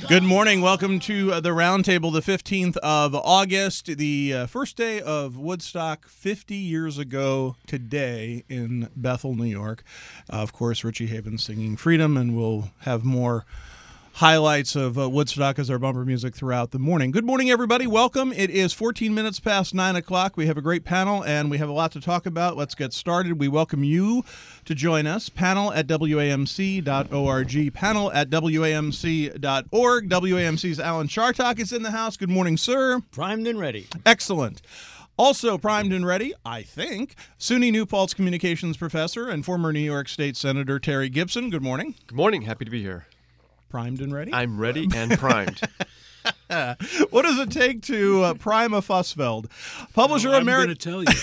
Good morning. Welcome to the Roundtable, the 15th of August, the first day of Woodstock 50 years ago today in Bethel, New York. Of course, Richie Havens singing Freedom, and we'll have more highlights of Woodstock as our bumper music throughout the morning. Good morning, everybody. Welcome. It is 14 minutes past 9 o'clock. We have a great panel, and we have a lot to talk about. Let's get started. We welcome you to join us. Panel at WAMC.org. Panel at WAMC.org. WAMC's Alan Chartock is in the house. Good morning, sir. Primed and ready. Excellent. Also primed and ready, I think, SUNY New Paltz Communications Professor and former New York State Senator Terry Gibson. Good morning. Good morning. Happy to be here. Primed and ready? I'm ready and primed. What does it take to prime a Fussfeld? Publisher I'm going to tell you.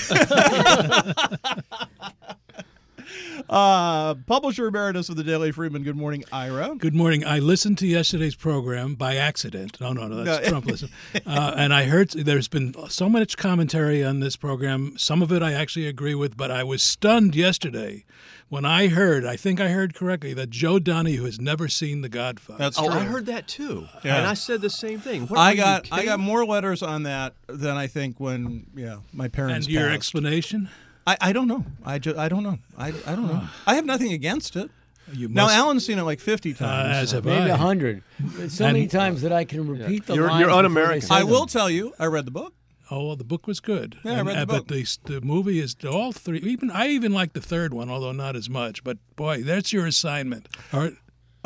Publisher Emeritus of the Daily Freeman. Good morning, Ira. Good morning. I listened to yesterday's program by accident. No, that's Trump listen. And I heard there's been so much commentary on this program. Some of it I actually agree with, but I was stunned yesterday when I think I heard correctly, that Joe Donahue has never seen The Godfather. That's true. I heard that too. Yeah. And I said the same thing. I got more letters on that than I think when my parents And your passed. explanation? I don't know. I don't know. I don't know. I have nothing against it. You Now, must, Alan's seen it like 50 times. as have Maybe I. 100. So many times that I can repeat the You're lines. before un-American. they say I them. will tell you, I read the book. Oh, well, the book was good. Yeah, I read the book. But the movie is all three. I even like the third one, although not as much. But boy, that's your assignment. All right.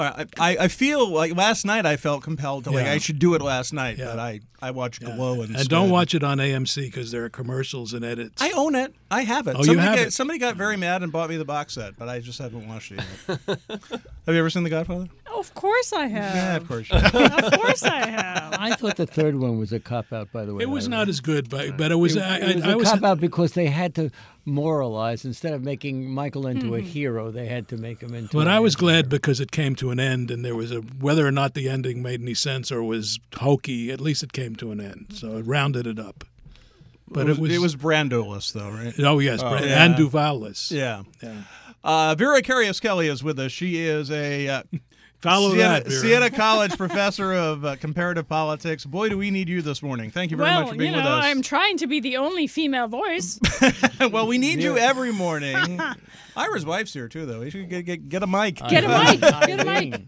I feel like last night I felt compelled to I should do it last night, Yeah. but I watched Glow instead. And don't watch it on AMC because there are commercials and edits. I own it. I have it. Oh, you have it? Somebody got very mad and bought me the box set, but I just haven't watched it yet. Have you ever seen The Godfather? Of course I have. Yeah, of course. You have. Of course I have. I thought the third one was a cop-out, by the way. It was not as good, but it was. It was a cop-out because they had to moralize. Instead of making Michael into a hero, they had to make him into But an I was glad anti-hero. because it came to an end, and there was whether or not the ending made any sense or was hokey, at least it came to an end. So it rounded it up. But it was Brando-less, though, right? Oh yes, yeah. and Duval-less. Yeah. Yeah. Vera Carius Kelly is with us. She is a Follow that, Vera. Siena College professor of comparative politics. Boy, do we need you this morning. Thank you very much for being with us. I'm trying to be the only female voice. Well, we need you every morning. Ira's wife's here, too, though. You should get a mic. Get a mic. Get a mic.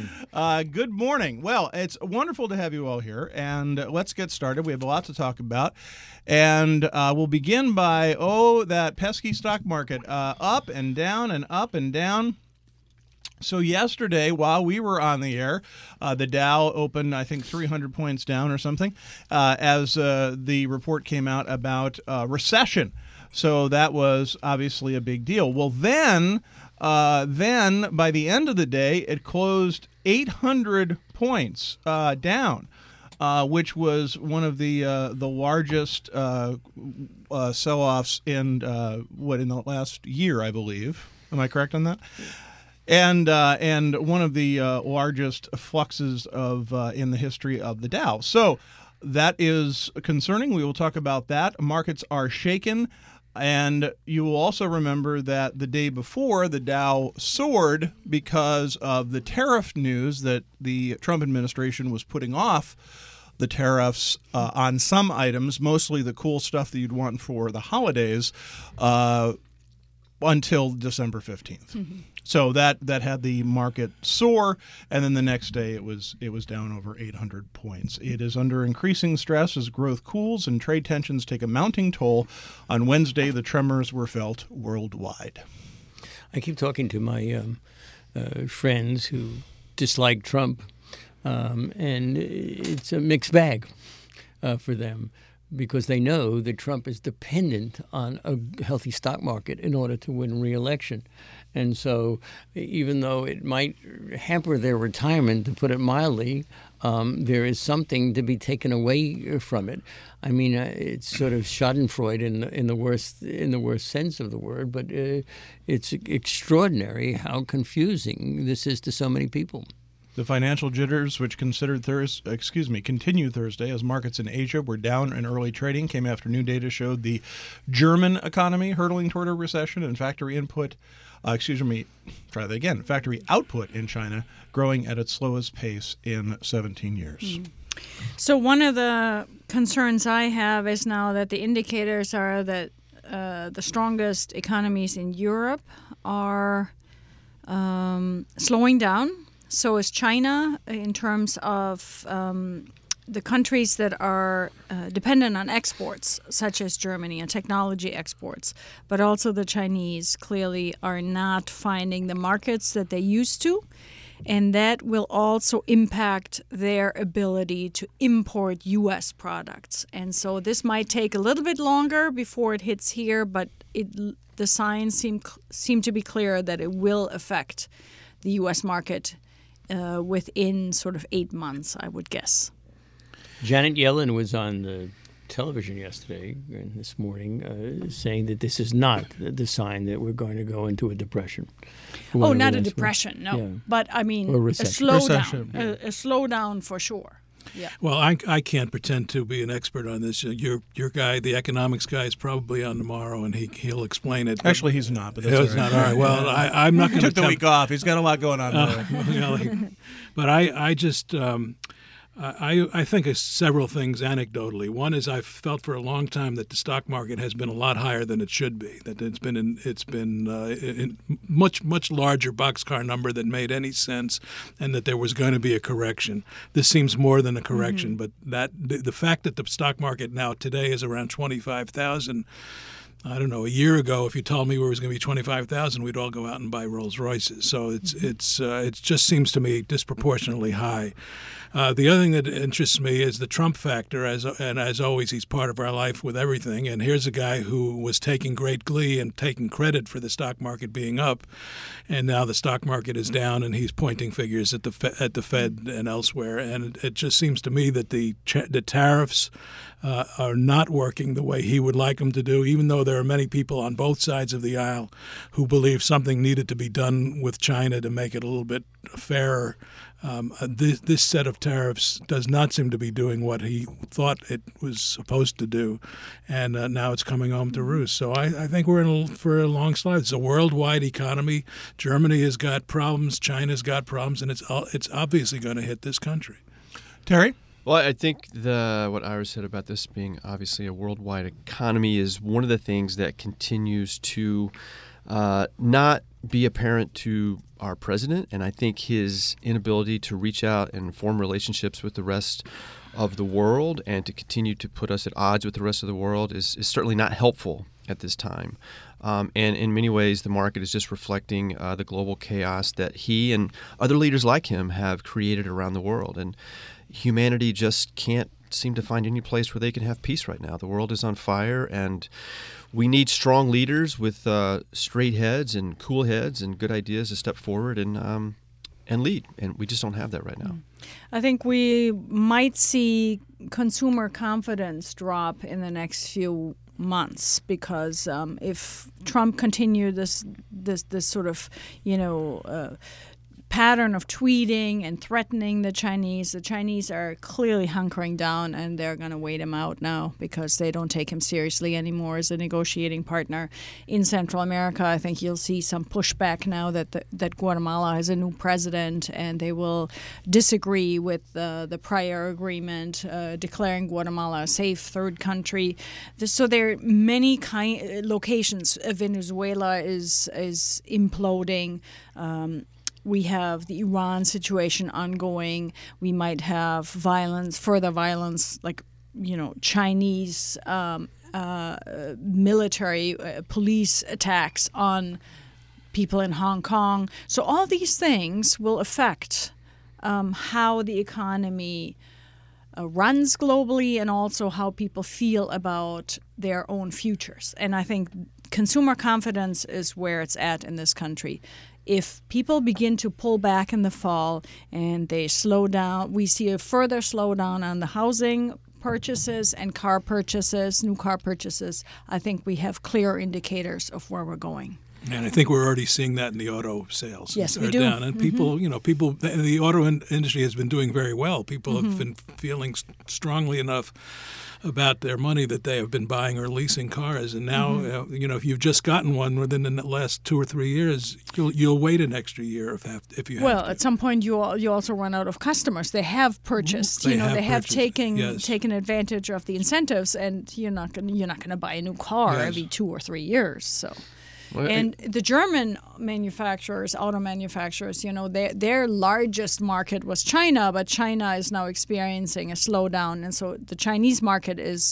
Good morning. Well, it's wonderful to have you all here, and let's get started. We have a lot to talk about, and we'll begin by, that pesky stock market, up and down and up and down. So yesterday, while we were on the air, the Dow opened, I think, 300 points down or something, as the report came out about recession. So that was obviously a big deal. Well, then by the end of the day, it closed 800 points down, which was one of the largest sell-offs in the last year, I believe. Am I correct on that? And one of the largest fluxes of in the history of the Dow. So that is concerning. We will talk about that. Markets are shaken. And you will also remember that the day before, the Dow soared because of the tariff news that the Trump administration was putting off the tariffs on some items, mostly the cool stuff that you'd want for the holidays, until December 15th. Mm-hmm. So that had the market soar, and then the next day it was down over 800 points. It is under increasing stress as growth cools and trade tensions take a mounting toll. On Wednesday, the tremors were felt worldwide. I keep talking to my friends who dislike Trump, and it's a mixed bag for them, because they know that Trump is dependent on a healthy stock market in order to win re-election. And so even though it might hamper their retirement, to put it mildly, there is something to be taken away from it. I mean, it's sort of schadenfreude in the worst sense of the word, but it's extraordinary how confusing this is to so many people. The financial jitters, which continue Thursday as markets in Asia were down in early trading, came after new data showed the German economy hurtling toward a recession and factory input Try that again. Factory output in China growing at its slowest pace in 17 years. So one of the concerns I have is now that the indicators are that the strongest economies in Europe are slowing down. So is China in terms of the countries that are dependent on exports, such as Germany and technology exports, but also the Chinese clearly are not finding the markets that they used to. And that will also impact their ability to import U.S. products. And so this might take a little bit longer before it hits here, but the signs seem to be clear that it will affect the U.S. market within sort of 8 months, I would guess. Janet Yellen was on the television yesterday and this morning saying that this is not the sign that we're going to go into a depression. Oh, not a depression, no. Yeah. But, I mean, Or a recession. slowdown. A slowdown for sure. Yeah. Well, I can't pretend to be an expert on this. Your guy, the economics guy, is probably on tomorrow, and he'll explain it. Actually, he's not, but that's It's all right. not all right. Well, I'm not going to Took the week off. He's got a lot going on there. But I just I think of several things anecdotally. One is I've felt for a long time that the stock market has been a lot higher than it should be. That it's been in much larger boxcar number than made any sense, and that there was going to be a correction. This seems more than a correction, but that the fact that the stock market now today is around 25,000. I don't know. A year ago, if you told me it was going to be 25,000, we'd all go out and buy Rolls Royces. So it just seems to me disproportionately high. The other thing that interests me is the Trump factor, and as always, he's part of our life with everything. And here's a guy who was taking great glee and taking credit for the stock market being up, and now the stock market is down, and he's pointing figures at the Fed and elsewhere. And it just seems to me that the tariffs are not working the way he would like them to do, even though there are many people on both sides of the aisle who believe something needed to be done with China to make it a little bit fairer. This set of tariffs does not seem to be doing what he thought it was supposed to do, and now it's coming home to roost. So I think we're in for a long slide. It's a worldwide economy. Germany has got problems. China's got problems, and it's obviously going to hit this country. Terry? Well, I think what Ira said about this being obviously a worldwide economy is one of the things that continues to not be apparent to our president, and I think his inability to reach out and form relationships with the rest of the world and to continue to put us at odds with the rest of the world is certainly not helpful at this time. And in many ways, the market is just reflecting the global chaos that he and other leaders like him have created around the world. And humanity just can't seem to find any place where they can have peace right now. The world is on fire, and we need strong leaders with straight heads and cool heads and good ideas to step forward and lead. And we just don't have that right now. I think we might see consumer confidence drop in the next few months because if Trump continued this sort of pattern of tweeting and threatening the Chinese are clearly hunkering down, and they're going to wait him out now because they don't take him seriously anymore as a negotiating partner in Central America. I think you'll see some pushback now that Guatemala has a new president, and they will disagree with the prior agreement declaring Guatemala a safe third country. So there are many locations. Venezuela is imploding. We have the Iran situation ongoing. We might have further violence, like, Chinese military police attacks on people in Hong Kong. So all these things will affect how the economy runs globally and also how people feel about their own futures. And I think consumer confidence is where it's at in this country. If people begin to pull back in the fall and they slow down, we see a further slowdown on the housing purchases and new car purchases, I think we have clear indicators of where we're going. And I think we're already seeing that in the auto sales. Yes, we are do. down. And people, the auto industry has been doing very well. People have been feeling strongly enough about their money that they have been buying or leasing cars. And now, if you've just gotten one within the last 2 or 3 years, you'll wait an extra year if you have Well, to. at some point you also run out of customers. They have purchased. They They have purchased. taken advantage of the incentives, and you're not going to buy a new car Yes. every 2 or 3 years. So. Well, And the German manufacturers, auto manufacturers, their largest market was China, but China is now experiencing a slowdown, and so the Chinese market is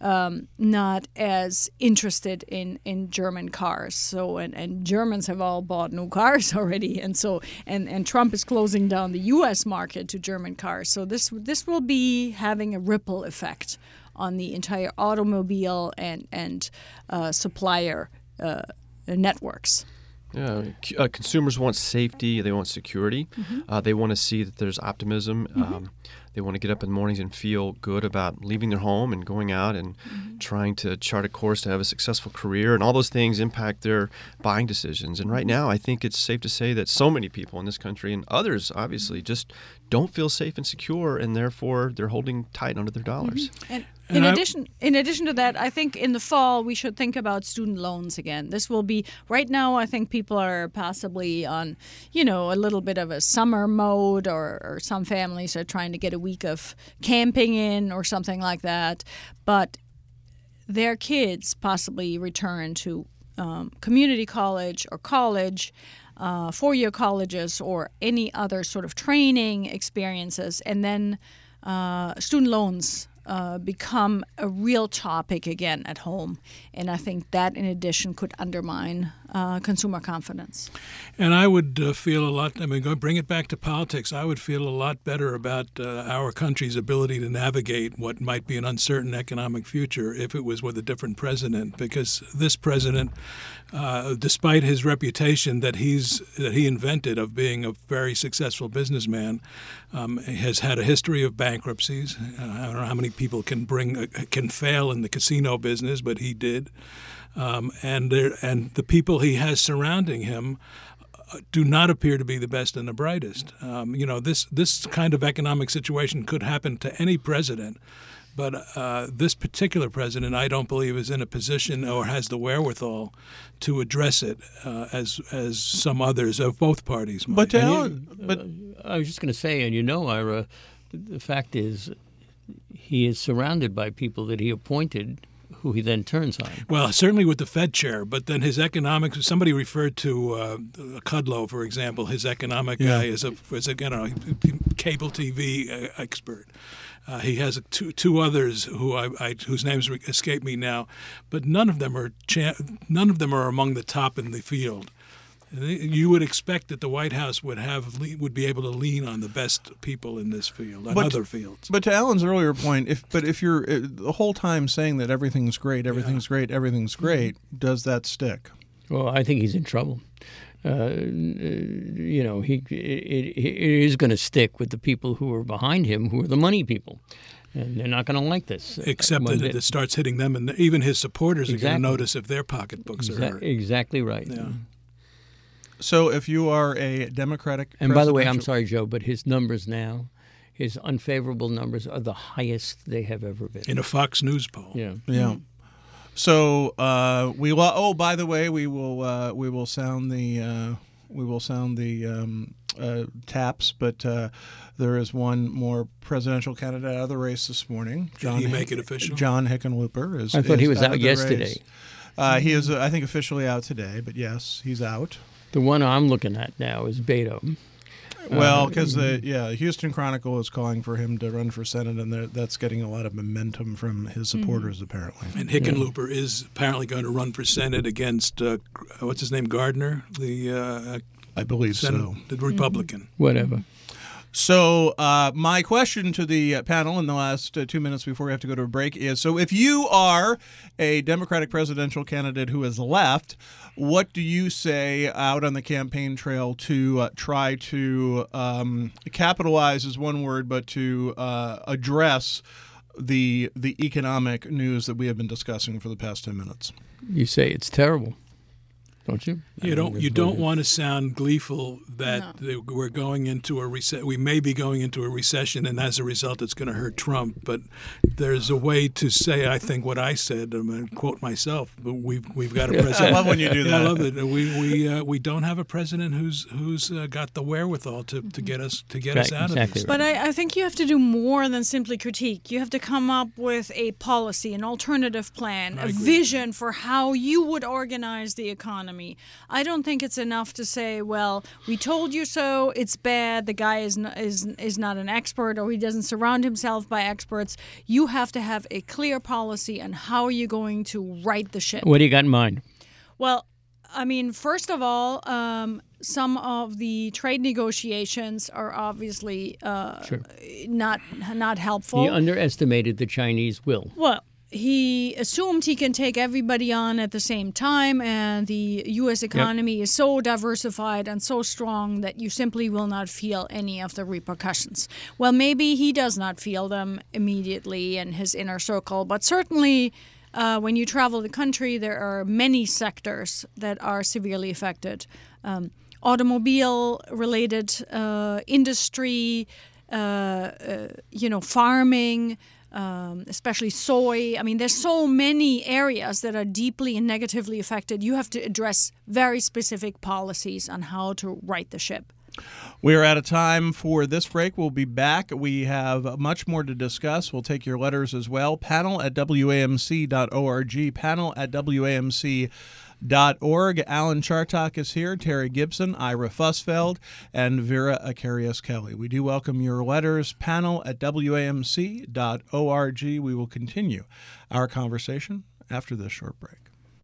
not as interested in German cars. So and Germans have all bought new cars already, and so and Trump is closing down the U.S. market to German cars. So this will be having a ripple effect on the entire automobile and supplier networks. Yeah, consumers want safety. They want security. They want to see that there's optimism. They want to get up in the mornings and feel good about leaving their home and going out and trying to chart a course to have a successful career. And all those things impact their buying decisions. And right now, I think it's safe to say that so many people in this country and others, obviously, just don't feel safe and secure, and therefore they're holding tight onto their dollars. And in addition to that, I think in the fall we should think about student loans again. This will be right now. I think people are possibly on, a little bit of a summer mode, or some families are trying to get a week of camping in or something like that. But their kids possibly return to community college or college. 4-year colleges or any other sort of training experiences, and then student loans become a real topic again at home. And I think that, in addition, could undermine consumer confidence. And I would feel a lot, bring it back to politics, I would feel a lot better about our country's ability to navigate what might be an uncertain economic future if it was with a different president. Because this president, despite his reputation that he invented of being a very successful businessman, has had a history of bankruptcies. I don't know how many people can fail in the casino business, but he did. And the people he has surrounding him do not appear to be the best and the brightest. This kind of economic situation could happen to any president, but this particular president, I don't believe, is in a position or has the wherewithal to address it as some others of both parties might. But I was just going to say, and Ira, the fact is, he is surrounded by people that he appointed, who he then turns on. Well, certainly with the Fed chair, but then his economics. Somebody referred to Kudlow, for example. His economic guy is a cable TV expert. He has two others whose names escape me now, but none of them are among the top in the field. You would expect that the White House would be able to lean on the best people in this field, other fields. But to Alan's earlier point, if you're the whole time saying that everything's great, everything's great, does that stick? Well, I think he's in trouble. It is going to stick with the people who are behind him, who are the money people. And they're not going to like this. Except that it starts hitting them, and even his supporters are going to notice if their pocketbooks are hurt. Exactly right. Yeah. So if you are a Democratic And by the way, I'm sorry, Joe, but his numbers now, his unfavorable numbers are the highest they have ever been. In a Fox News poll. Yeah. Yeah. So we will. Oh, by the way, we will sound the taps, but there is one more presidential candidate out of the race this morning. Did he make it official? John Hickenlooper is. I thought he was out out yesterday. He is, I think, officially out today. But yes, he's out. The one I'm looking at now is Beto. Well, because the Houston Chronicle is calling for him to run for Senate, and that's getting a lot of momentum from his supporters, apparently. And Hickenlooper is apparently going to run for Senate against what's his name, Gardner, the I believe Senate, the Republican. Whatever. So my question to the panel in the last 2 minutes before we have to go to a break is, so if you are a Democratic presidential candidate who has left, what do you say out on the campaign trail to try to capitalize is one word, but to address the economic news that we have been discussing for the past 10 minutes? You say it's terrible. don't you? You don't want to sound gleeful that we're going into a we may be going into a recession, and as a result, it's going to hurt Trump. But there's a way to say, I think, what I said. I'm going to quote myself. But we've got a president. I love when you do that. I love it. We don't have a president who's got the wherewithal to get us out of this. But I think you have to do more than simply critique. You have to come up with a policy, an alternative plan, a vision for how you would organize the economy. I don't think it's enough to say, well, we told you so, it's bad, the guy is not an expert, or he doesn't surround himself by experts. You have to have a clear policy on how you're going to right the ship. What do you got in mind? Well, I mean, first of all, some of the trade negotiations are obviously not helpful. He underestimated the Chinese will. Well, he assumed he can take everybody on at the same time, and the U.S. economy is so diversified and so strong that you simply will not feel any of the repercussions. Well, maybe he does not feel them immediately in his inner circle, but certainly when you travel the country, there are many sectors that are severely affected. Automobile-related industry, farming, especially soy. I mean, there's so many areas that are deeply and negatively affected. You have to address very specific policies on how to right the ship. We are out of time for this break. We'll be back. We have much more to discuss. We'll take your letters as well. Panel@WAMC.org. Panel@WAMC.org. Alan Chartock is here, Terry Gibson, Ira Fussfeld, and Vera Akarius-Kelly. We do welcome your letters. Panel@WAMC.org. We will continue our conversation after this short break.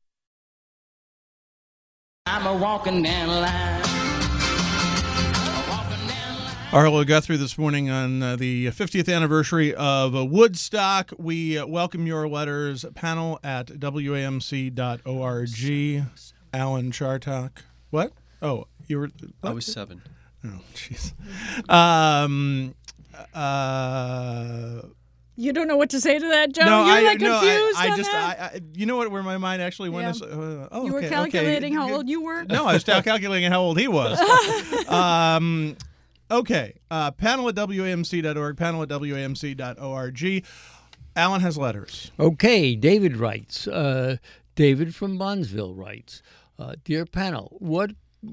I'm a walking down the line. Arlo Guthrie this morning on the 50th anniversary of Woodstock. We welcome your letters. Panel@WAMC.org. Alan Chartock. What? Oh, you were... What? I was 7. Oh, jeez. You don't know what to say to that, Joe? No, You're confused I on just, that? you know what? Where my mind actually went is, you were calculating how old you were? No, I was calculating how old he was. Okay, panel@WAMC.org, panel@WAMC.org. Alan has letters. Okay, David writes. David from Bondsville writes, Dear panel, what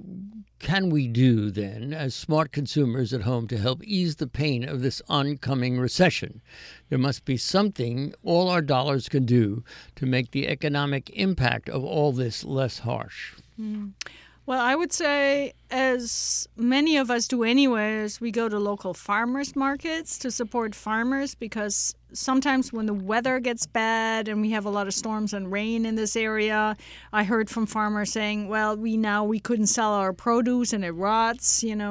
can we do then as smart consumers at home to help ease the pain of this oncoming recession? There must be something all our dollars can do to make the economic impact of all this less harsh. Well, I would say, as many of us do anyways, we go to local farmers markets to support farmers, because sometimes when the weather gets bad and we have a lot of storms and rain in this area, I heard from farmers saying, well, we couldn't sell our produce and it rots,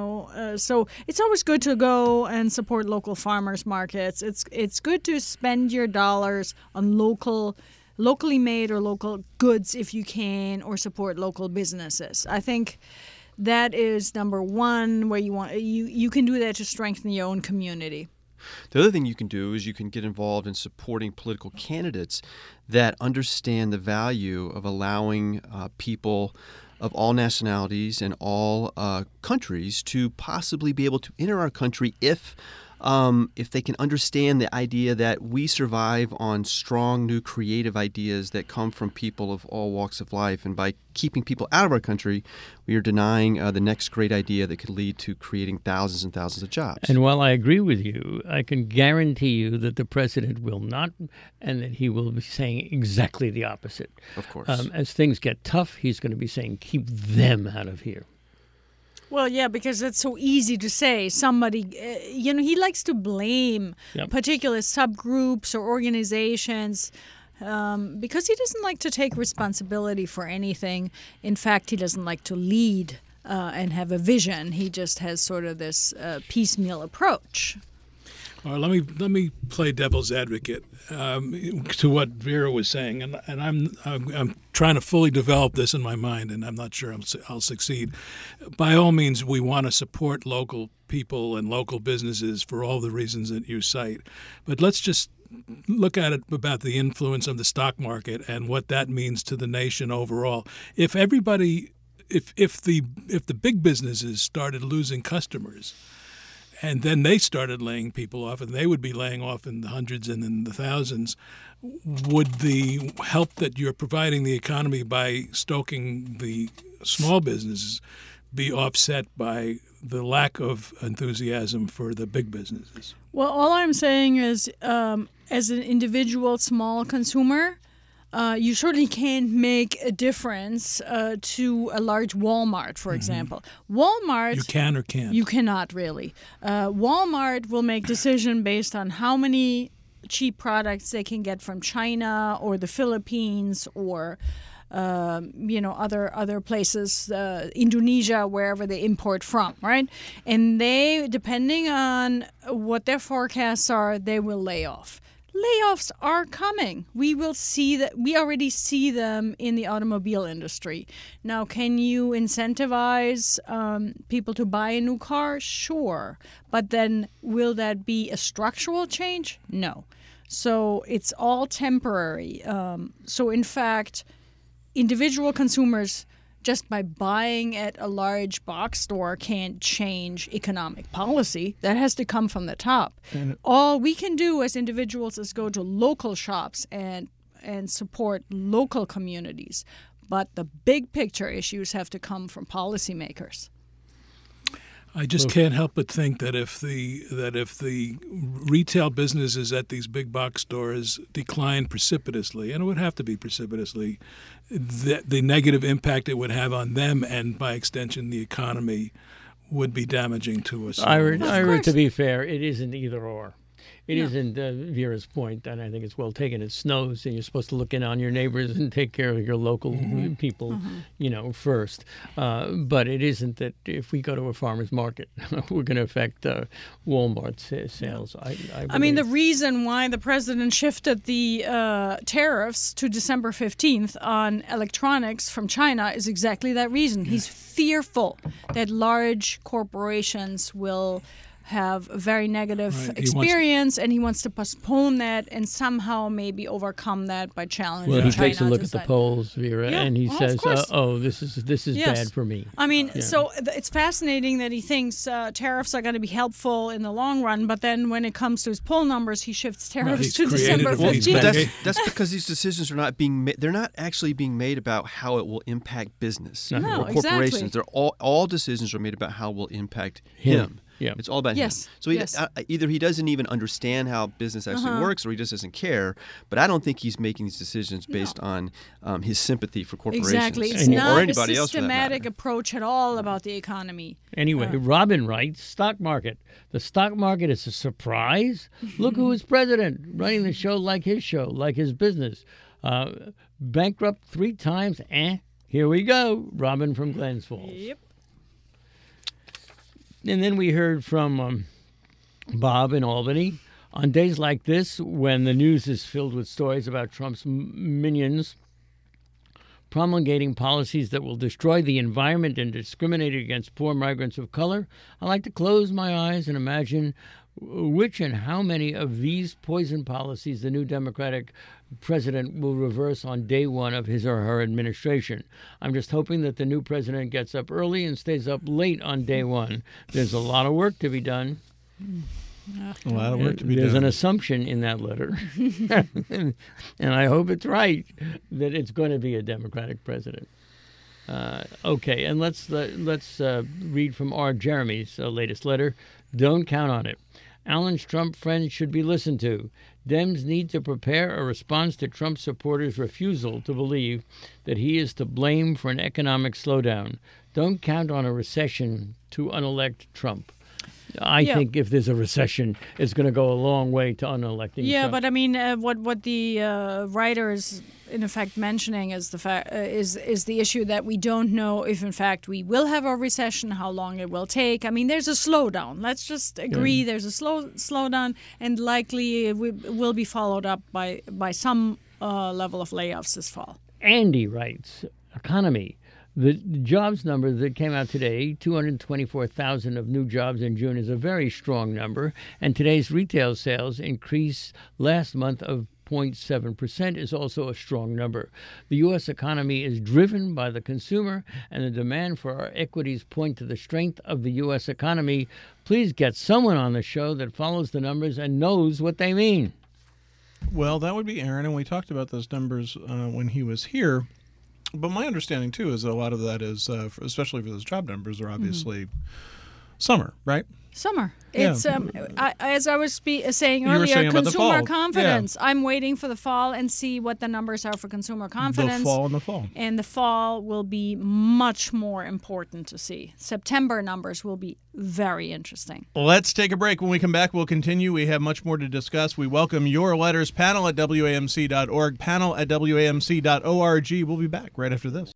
So it's always good to go and support local farmers markets. It's good to spend your dollars on locally made or local goods if you can, or support local businesses. I think that is number one, where you can do that to strengthen your own community. The other thing you can do is you can get involved in supporting political candidates that understand the value of allowing people of all nationalities and all countries to possibly be able to enter our country if they can understand the idea that we survive on strong, new, creative ideas that come from people of all walks of life. And by keeping people out of our country, we are denying the next great idea that could lead to creating thousands and thousands of jobs. And while I agree with you, I can guarantee you that the president will not, and that he will be saying exactly the opposite. Of course. As things get tough, he's going to be saying, keep them out of here. Well, yeah, because it's so easy to say. Somebody, he likes to blame particular subgroups or organizations because he doesn't like to take responsibility for anything. In fact, he doesn't like to lead and have a vision. He just has sort of this piecemeal approach. All right, let me play devil's advocate to what Vera was saying, and I'm trying to fully develop this in my mind, and I'm not sure I'll succeed. By all means, we want to support local people and local businesses for all the reasons that you cite, but let's just look at it about the influence of the stock market and what that means to the nation overall. If everybody, if the big businesses started losing customers, and then they started laying people off, and they would be laying off in the hundreds and in the thousands, would the help that you're providing the economy by stoking the small businesses be offset by the lack of enthusiasm for the big businesses? Well, all I'm saying is, as an individual small consumer, you certainly can't make a difference to a large Walmart, for example. Walmart... You can or can't? You cannot, really. Walmart will make decision based on how many cheap products they can get from China or the Philippines or... other places, Indonesia, wherever they import from, right? And they, depending on what their forecasts are, they will lay off. Layoffs are coming. We will see that. We already see them in the automobile industry. Now, can you incentivize people to buy a new car? Sure. But then will that be a structural change? No. So it's all temporary. So in fact, individual consumers, just by buying at a large box store, can't change economic policy. That has to come from the top. And all we can do as individuals is go to local shops and support local communities. But the big picture issues have to come from policymakers. I just can't help but think that if the retail businesses at these big box stores decline precipitously, and it would have to be precipitously, the negative impact it would have on them and by extension the economy would be damaging to us. Ira, to be fair, it isn't either or. It isn't Vera's point, and I think it's well taken. It snows, and you're supposed to look in on your neighbors and take care of your local people, first. But it isn't that if we go to a farmer's market, we're going to affect Walmart's sales. I mean, the reason why the president shifted the tariffs to December 15th on electronics from China is exactly that reason. He's fearful that large corporations will have a very negative experience, and he wants to postpone that and somehow maybe overcome that by challenging China. Well, he takes a look at the polls, Vera, and he says, this is yes. bad for me. I mean, so it's fascinating that he thinks tariffs are going to be helpful in the long run, but then when it comes to his poll numbers, he shifts tariffs to December 15th. But that's because these decisions are not being made. They're not actually being made about how it will impact business or corporations. Exactly. They're all decisions are made about how it will impact him. Yeah. It's all about him. So either he doesn't even understand how business actually works, or he just doesn't care. But I don't think he's making these decisions based on his sympathy for corporations. Exactly. It's not a systematic approach at all about the economy. Anyway, Robin writes, stock market. The stock market is a surprise? Look who is president, running the show like his show, like his business. Bankrupt 3 times, here we go. Robin from Glens Falls. Yep. And then we heard from Bob in Albany. On days like this, when the news is filled with stories about Trump's minions promulgating policies that will destroy the environment and discriminate against poor migrants of color, I like to close my eyes and imagine which and how many of these poison policies the new Democratic president will reverse on day one of his or her administration. I'm just hoping that the new president gets up early and stays up late on day one. There's a lot of work to be done. A lot of work to be done. There's an assumption in that letter, and I hope it's right, that it's going to be a Democratic president. Okay, and let's read from R. Jeremy's latest letter. Don't count on it. Alan's Trump friends should be listened to. Dems need to prepare a response to Trump supporters' refusal to believe that he is to blame for an economic slowdown. Don't count on a recession to unelect Trump. I think if there's a recession, it's going to go a long way to unelecting Trump. But I mean, what the writer is in effect mentioning is is the issue that we don't know if in fact we will have a recession, how long it will take. I mean, there's a slowdown. Let's just agree there's a slowdown, and likely it will be followed up by some level of layoffs this fall. Andy writes, economy. The jobs number that came out today, 224,000 of new jobs in June, is a very strong number. And today's retail sales increase last month of 0.7% is also a strong number. The U.S. economy is driven by the consumer, and the demand for our equities point to the strength of the U.S. economy. Please get someone on the show that follows the numbers and knows what they mean. Well, that would be Aaron, and we talked about those numbers when he was here. But my understanding, too, is that a lot of that is, especially for those job numbers, are obviously summer, right? Summer. Yeah. It's as I was saying You were earlier, saying about the consumer fall. confidence. Yeah. I'm waiting for the fall and see what the numbers are for consumer confidence. The fall and the fall. And the fall will be much more important to see. September numbers will be very interesting. Let's take a break. When we come back, we'll continue. We have much more to discuss. We welcome your letters. Panel at WAMC.org, panel at WAMC.org. We'll be back right after this.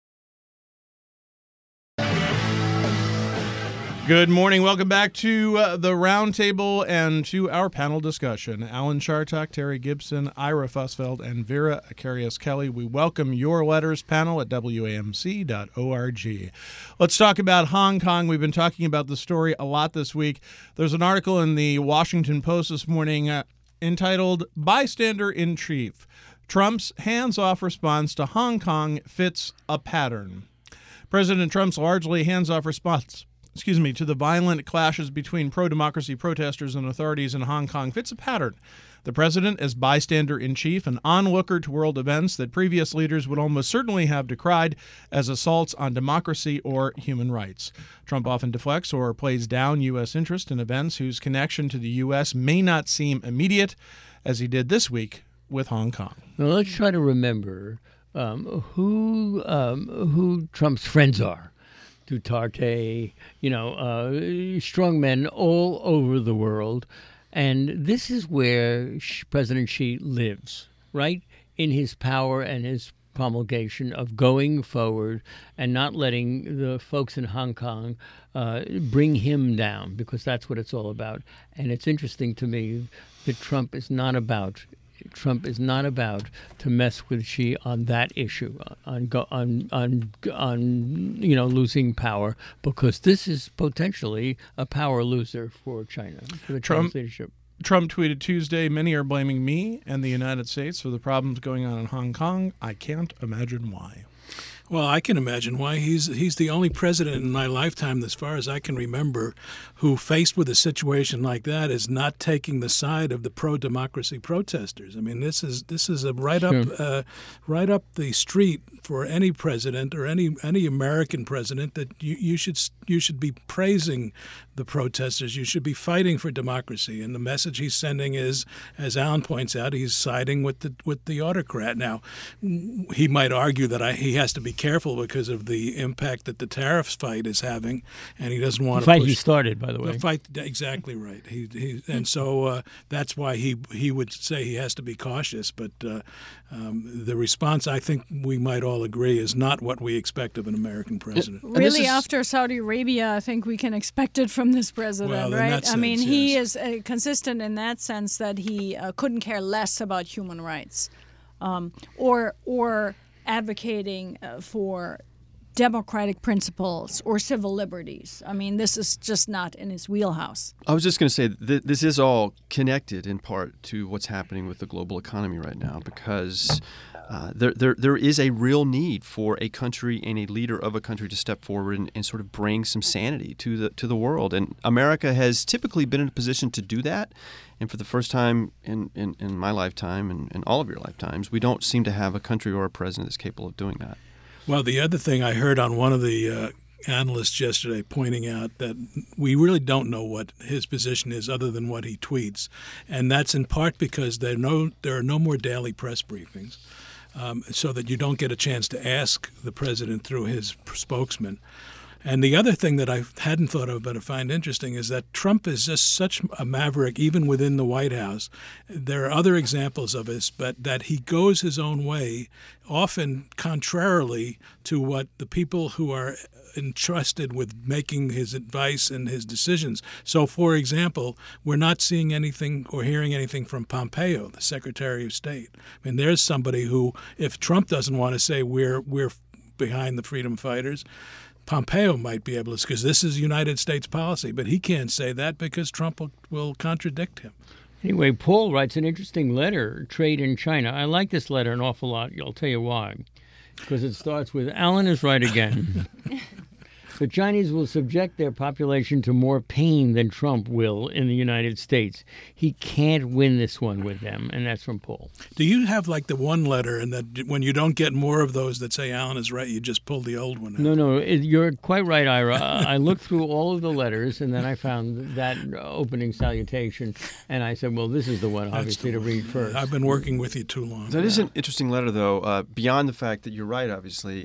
Good morning. Welcome back to the Roundtable and to our panel discussion. Alan Chartock, Terry Gibson, Ira Fussfeld, and Vera Akarius-Kelly. We welcome your letters. Panel at WAMC.org. Let's talk about Hong Kong. We've been talking about the story a lot this week. There's an article in the Washington Post this morning entitled Bystander in Chief. Trump's hands-off response to Hong Kong fits a pattern. President Trump's largely hands-off response to the violent clashes between pro-democracy protesters and authorities in Hong Kong fits a pattern. The president is bystander-in-chief, an onlooker to world events that previous leaders would almost certainly have decried as assaults on democracy or human rights. Trump often deflects or plays down U.S. interest in events whose connection to the U.S. may not seem immediate, as he did this week with Hong Kong. Now let's try to remember who Trump's friends are. Duterte, strong men all over the world. And this is where President Xi lives, right? In his power and his promulgation of going forward and not letting the folks in Hong Kong bring him down, because that's what it's all about. And it's interesting to me that Trump is not about to mess with Xi on that issue, on losing power, because this is potentially a power loser for China, for the Chinese leadership. Trump tweeted Tuesday, "Many are blaming me and the United States for the problems going on in Hong Kong. I can't imagine why." Well, I can imagine why. He's the only president in my lifetime, as far as I can remember, who, faced with a situation like that, is not taking the side of the pro-democracy protesters. I mean, this is a right up the street for any president or any American president, that you should be praising the protesters. You should be fighting for democracy. And the message he's sending is, as Alan points out, he's siding with the autocrat. Now, he might argue that he has to be careful because of the impact that the tariffs fight is having, and he doesn't want to fight push. He started, by the way. The fight, exactly right. And so that's why he would say he has to be cautious. But the response, I think we might all agree, is not what we expect of an American president. Really, after Saudi Arabia, I think we can expect it from this president, well, right? Sense, I mean, yes. he is consistent in that sense that he couldn't care less about human rights, or advocating for democratic principles or civil liberties. I mean, this is just not in his wheelhouse. I was just going to say this is all connected in part to what's happening with the global economy right now, because there is a real need for a country and a leader of a country to step forward and sort of bring some sanity to the world. And America has typically been in a position to do that. And for the first time in my lifetime and in all of your lifetimes, we don't seem to have a country or a president that's capable of doing that. Well, the other thing I heard on one of the analysts yesterday pointing out that we really don't know what his position is other than what he tweets. And that's in part because there are no more daily press briefings, so that you don't get a chance to ask the president through his spokesman. And the other thing that I hadn't thought of but I find interesting is that Trump is just such a maverick, even within the White House. There are other examples of this, but that he goes his own way, often contrarily to what the people who are entrusted with making his advice and his decisions. So, for example, we're not seeing anything or hearing anything from Pompeo, the Secretary of State. I mean, there's somebody who, if Trump doesn't want to say we're behind the freedom fighters, Pompeo might be able to, because this is United States policy, but he can't say that because Trump will contradict him. Anyway, Paul writes an interesting letter, Trade in China. I like this letter an awful lot. I'll tell you why. Because it starts with, Alan is right again. The Chinese will subject their population to more pain than Trump will in the United States. He can't win this one with them, and that's from Paul. Do you have like the one letter, and that when you don't get more of those that say Alan is right, you just pull the old one out? No, you're quite right, Ira. I looked through all of the letters, and then I found that opening salutation, and I said, well, this is the one, obviously, to read first. I've been working with you too long. That is an interesting letter, though. Beyond the fact that you're right, obviously,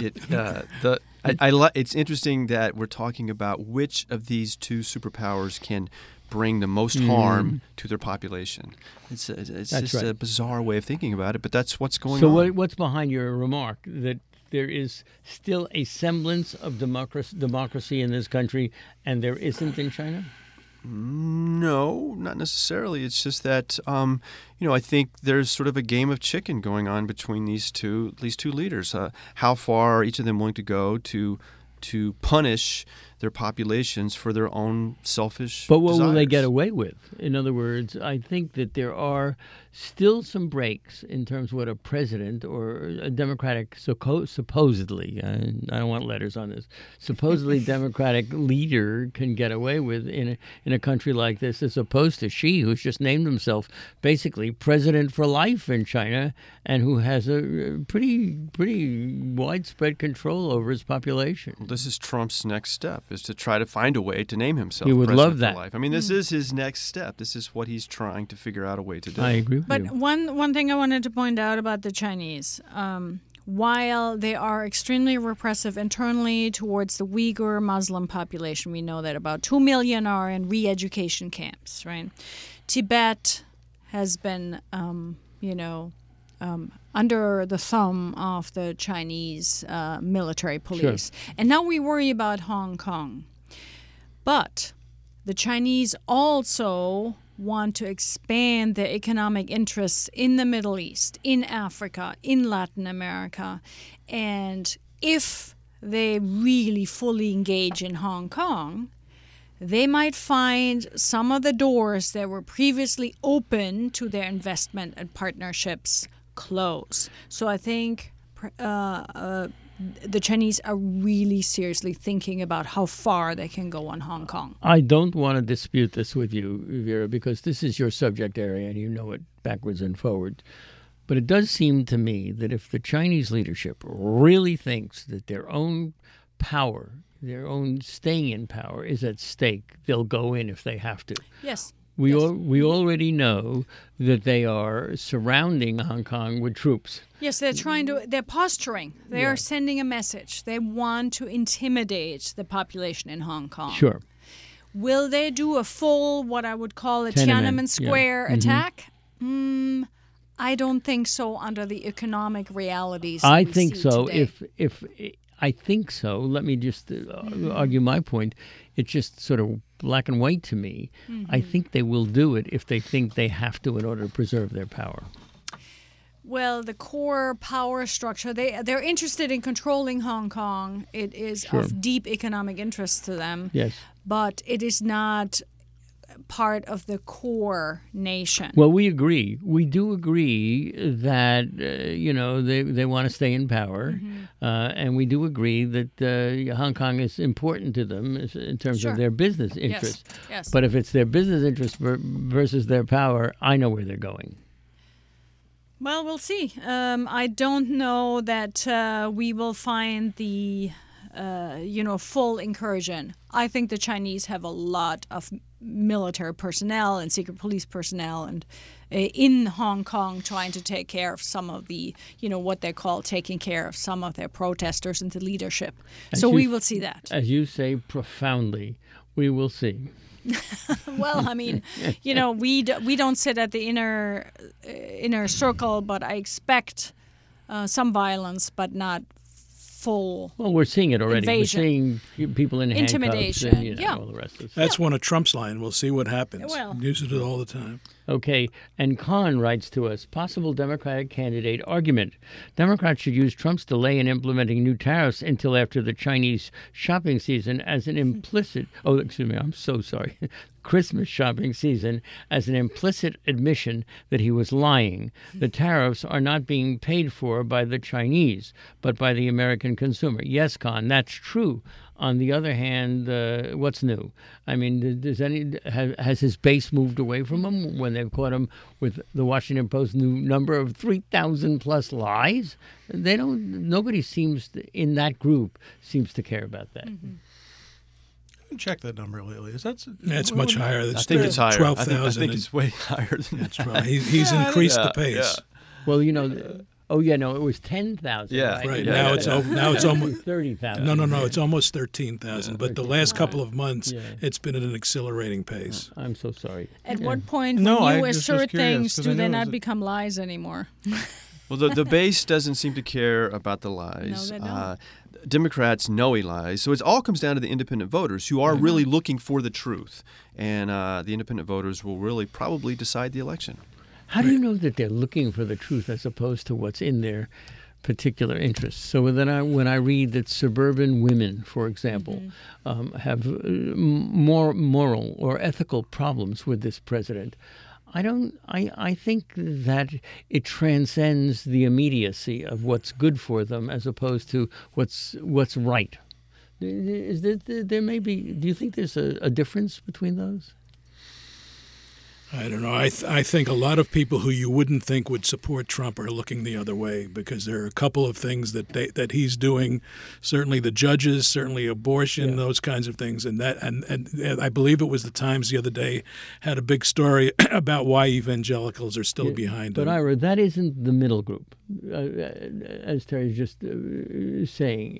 it's interesting that we're talking about which of these two superpowers can bring the most harm to their population. It's just a bizarre way of thinking about it, but that's what's going on. So what's behind your remark that there is still a semblance of democracy in this country and there isn't in China? No, not necessarily. It's just that I think there's sort of a game of chicken going on between these two leaders. How far are each of them willing to go to punish their populations for their own selfish But what desires? will they get away with? In other words, I think that there are still some breaks in terms of what a president or a Democratic, supposedly, I don't want letters on this, supposedly Democratic leader can get away with in a country like this, as opposed to Xi, who's just named himself basically president for life in China and who has a pretty widespread control over his population. Well, this is Trump's next step, is to try to find a way to name himself He would president love that. for life. I mean, this is his next step. This is what he's trying to figure out a way to do. I agree with But you. one thing I wanted to point out about the Chinese, while they are extremely repressive internally towards the Uyghur Muslim population, we know that about 2 million are in re-education camps, right? Tibet has been, under the thumb of the Chinese military police. Sure. And now we worry about Hong Kong. But the Chinese also want to expand their economic interests in the Middle East, in Africa, in Latin America. And if they really fully engage in Hong Kong, they might find some of the doors that were previously open to their investment and partnerships close. So I think the Chinese are really seriously thinking about how far they can go on Hong Kong. I don't want to dispute this with you, Vera, because this is your subject area and you know it backwards and forwards. But it does seem to me that if the Chinese leadership really thinks that their own power, their own staying in power is at stake, they'll go in if they have to. Yes. We already know that they are surrounding Hong Kong with troops. Yes, they're posturing. They are sending a message. They want to intimidate the population in Hong Kong. Sure. Will they do a full, what I would call a Tiananmen Square attack? I don't think so under the economic realities that I we think see so. today. If I think so. Let me just argue my point. It's just sort of black and white to me. I think they will do it if they think they have to in order to preserve their power. Well, the core power structure, they're interested in controlling Hong Kong. It is of deep economic interest to them. Yes. But it is not part of the core nation. Well, we agree. We do agree that, they want to stay in power. And we do agree that Hong Kong is important to them in terms of their business interests. Yes. But if it's their business interest versus their power, I know where they're going. Well, we'll see. I don't know that we will find the full incursion. I think the Chinese have a lot of military personnel and secret police personnel and in Hong Kong trying to take care of some of the, what they call taking care of some of their protesters and the leadership. So we will see that. As you say, profoundly, we will see. Well, I mean, we don't sit at the inner circle, but I expect some violence, but not full. Well, we're seeing it already. Invasion. We're seeing people in handcuffs Intimidation. and all the rest of it. That's one of Trump's line. We'll see what happens. Well. Uses it all the time. Okay, and Khan writes to us, possible Democratic candidate argument. Democrats should use Trump's delay in implementing new tariffs until after the Chinese shopping season as an implicit, I'm so sorry, Christmas shopping season as an implicit admission that he was lying. The tariffs are not being paid for by the Chinese, but by the American consumer. Yes, Khan, that's true. On the other hand, what's new? I mean, has his base moved away from him when they've caught him with the Washington Post new number of 3,000 plus lies? Nobody seems in that group seems to care about that. Mm-hmm. Check that number lately. It's much higher. I think it's higher. 12,000. I think it's way higher than that. He's increased the pace. Yeah. Well, it was 10,000. Yeah, right. Yeah, Now it's almost 30,000. No. It's almost 13,000. But the last couple of months, it's been at an accelerating pace. I'm so sorry. At what point, No, when you I just was assert curious, things, 'cause I do they knew it not was become lies anymore? Well, the base doesn't seem to care about the lies. No, they don't. Democrats know he lies. So it all comes down to the independent voters who are really looking for the truth. And the independent voters will really probably decide the election. How do you know that they're looking for the truth as opposed to what's in their particular interests? So then when I read that suburban women, for example, have more moral or ethical problems with this president, I think that it transcends the immediacy of what's good for them as opposed to what's right. There may be. Do you think there's a difference between those? I don't know. I think a lot of people who you wouldn't think would support Trump are looking the other way because there are a couple of things that he's doing. Certainly the judges, certainly abortion, those kinds of things, and I believe it was the Times the other day had a big story about why evangelicals are still behind him. But Ira, that isn't the middle group, as Terry's just saying.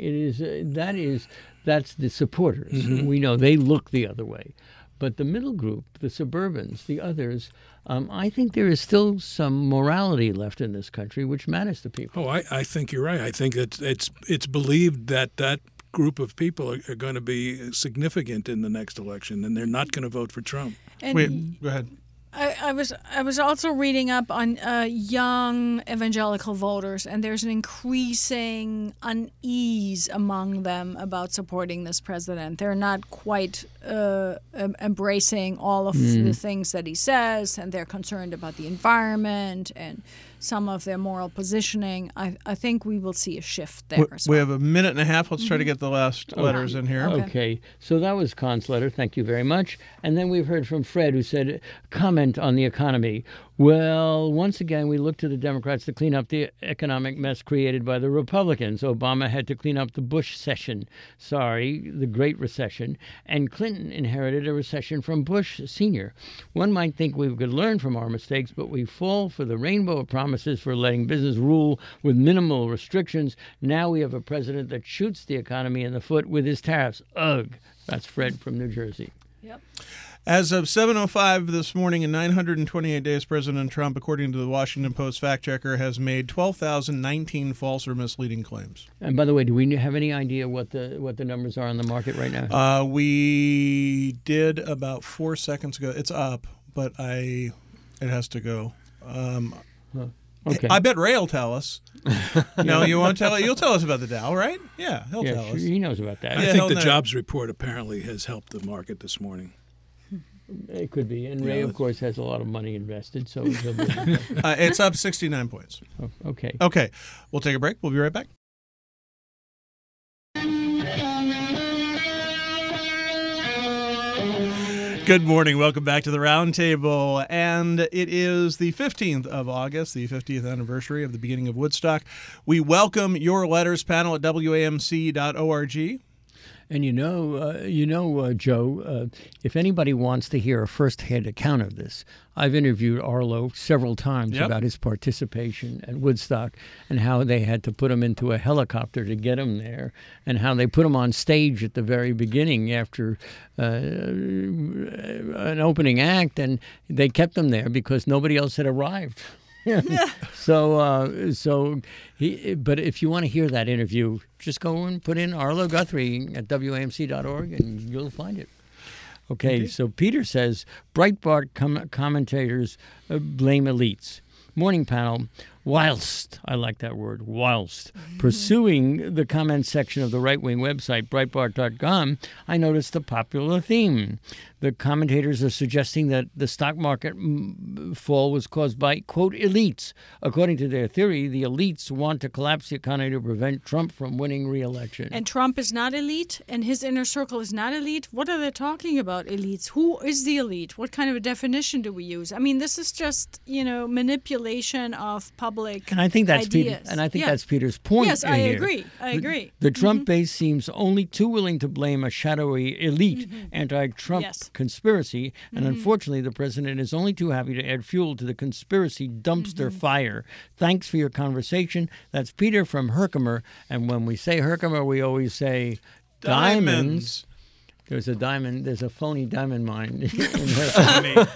That's the supporters. Mm-hmm. We know they look the other way. But the middle group, the suburbans, the others, I think there is still some morality left in this country, which matters to people. Oh, I think you're right. I think it's believed that group of people are going to be significant in the next election, and they're not going to vote for Trump. Wait, go ahead. I was also reading up on young evangelical voters, and there's an increasing unease among them about supporting this president. They're not quite embracing all of the things that he says, and they're concerned about the environment and some of their moral positioning. I think we will see a shift there as well. We have a minute and a half. Let's try to get the last letters in here. Okay. So that was Khan's letter. Thank you very much. And then we've heard from Fred, who said, comment on the economy. Well, once again, we look to the Democrats to clean up the economic mess created by the Republicans. Obama had to clean up the Bush the Great Recession, and Clinton inherited a recession from Bush Sr. One might think we could learn from our mistakes, but we fall for the rainbow of promises for letting business rule with minimal restrictions. Now we have a president that shoots the economy in the foot with his tariffs. Ugh. That's Fred from New Jersey. Yep. As of 7:05 this morning, in 928 days, President Trump, according to the Washington Post fact checker, has made 12,019 false or misleading claims. And by the way, do we have any idea what the numbers are on the market right now? We did about 4 seconds ago. It's up, but it has to go. Okay. I bet Ray will tell us. No, you won't tell. You'll tell us about the Dow, right? Yeah, he'll tell us. He knows about that. I think the jobs report apparently has helped the market this morning. It could be. And Ray, of course, has a lot of money invested, so he'll be it's up 69 points. Oh, okay. Okay. We'll take a break. We'll be right back. Good morning. Welcome back to the Roundtable. And it is the 15th of August, the 50th anniversary of the beginning of Woodstock. We welcome your letters panel at WAMC.org. And Joe, if anybody wants to hear a first-hand account of this, I've interviewed Arlo several times about his participation at Woodstock and how they had to put him into a helicopter to get him there, and how they put him on stage at the very beginning after an opening act, and they kept him there because nobody else had arrived. But if you want to hear that interview, just go and put in Arlo Guthrie at WAMC.org and you'll find it. Okay, so Peter says, Breitbart commentators blame elites. Morning panel, whilst, I like that word, whilst pursuing the comments section of the right-wing website, Breitbart.com, I noticed a popular theme. The commentators are suggesting that the stock market fall was caused by, quote, elites. According to their theory, the elites want to collapse the economy to prevent Trump from winning re-election. And Trump is not elite, and his inner circle is not elite. What are they talking about, elites? Who is the elite? What kind of a definition do we use? I mean, this is just, manipulation of public and I think that's ideas. That's Peter's point. Yes, I agree. The Trump base seems only too willing to blame a shadowy elite anti-Trump conspiracy, and unfortunately, the president is only too happy to add fuel to the conspiracy dumpster fire. Thanks for your conversation. That's Peter from Herkimer, and when we say Herkimer, we always say diamonds. There's a phony diamond mine in Herkimer.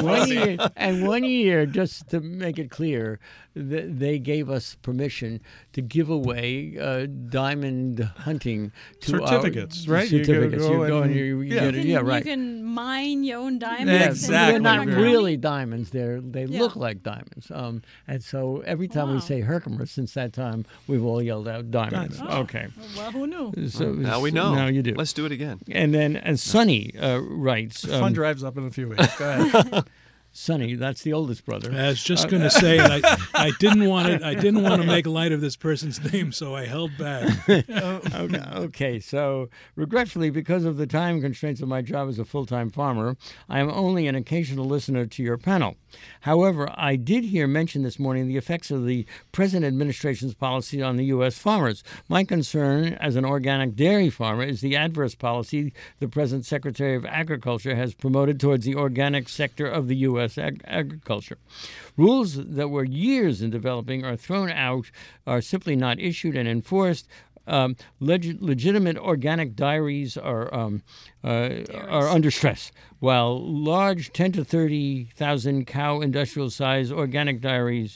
And one year, just to make it clear, they gave us permission to give away diamond hunting certificates, right? Certificates. You go and you get it. Yeah, right. You can mine your own diamonds. Exactly. They're not really diamonds. They look like diamonds. And so every time we say Herkimer, since that time, we've all yelled out diamonds. Okay. Well, who knew? So now we know. Now you do. Let's do it again. And Sonny writes. Fun drive's up in a few weeks. Go ahead. Sonny, that's the oldest brother. I was just going to say, I didn't want to make light of this person's name, so I held back. Okay, so regretfully, because of the time constraints of my job as a full-time farmer, I am only an occasional listener to your panel. However, I did hear mention this morning the effects of the present administration's policy on the U.S. farmers. My concern as an organic dairy farmer is the adverse policy the present Secretary of Agriculture has promoted towards the organic sector of the U.S. agriculture. Rules that were years in developing are thrown out, are simply not issued and enforced. Legitimate organic dairies are under stress, while large 10 to 30,000 cow industrial-sized organic dairies,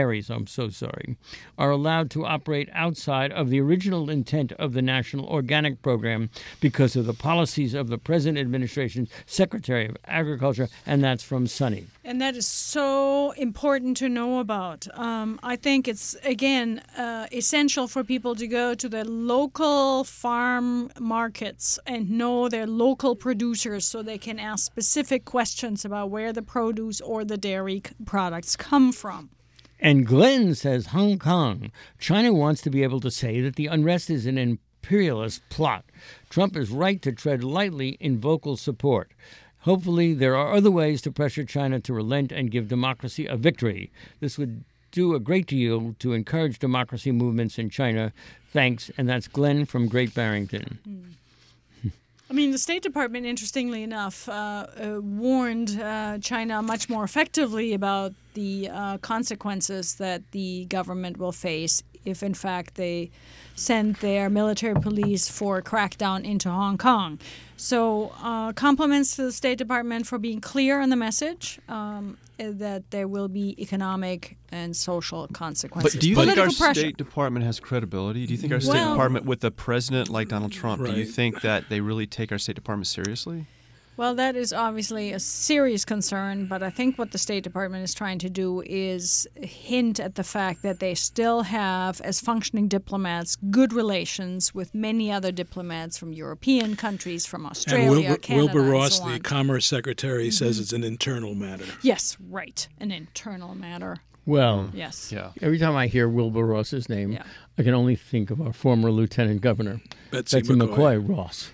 are allowed to operate outside of the original intent of the National Organic Program because of the policies of the present administration's Secretary of Agriculture, and that's from Sonny. And that is so important to know about. I think it's, again, essential for people to go to their local farm markets and know their local producers so they can ask specific questions about where the produce or the dairy products come from. And Glenn says, Hong Kong. China wants to be able to say that the unrest is an imperialist plot. Trump is right to tread lightly in vocal support. Hopefully, there are other ways to pressure China to relent and give democracy a victory. This would do a great deal to encourage democracy movements in China. Thanks. And that's Glenn from Great Barrington. I mean, the State Department, interestingly enough, warned China much more effectively about the consequences that the government will face if, in fact, they send their military police for a crackdown into Hong Kong. So compliments to the State Department for being clear on the message that there will be economic and social consequences. But do you think our State Department has credibility? Do you think our State Department, with a president like Donald Trump, do you think that they really take our State Department seriously? Well, that is obviously a serious concern, but I think what the State Department is trying to do is hint at the fact that they still have, as functioning diplomats, good relations with many other diplomats from European countries, from Australia, Canada, Wilbur Ross, and so on. the Commerce Secretary, says it's an internal matter. Yes, right, an internal matter. Well, yes. Yeah. Every time I hear Wilbur Ross's name, I can only think of our former Lieutenant Governor, Betsy McCoy Ross.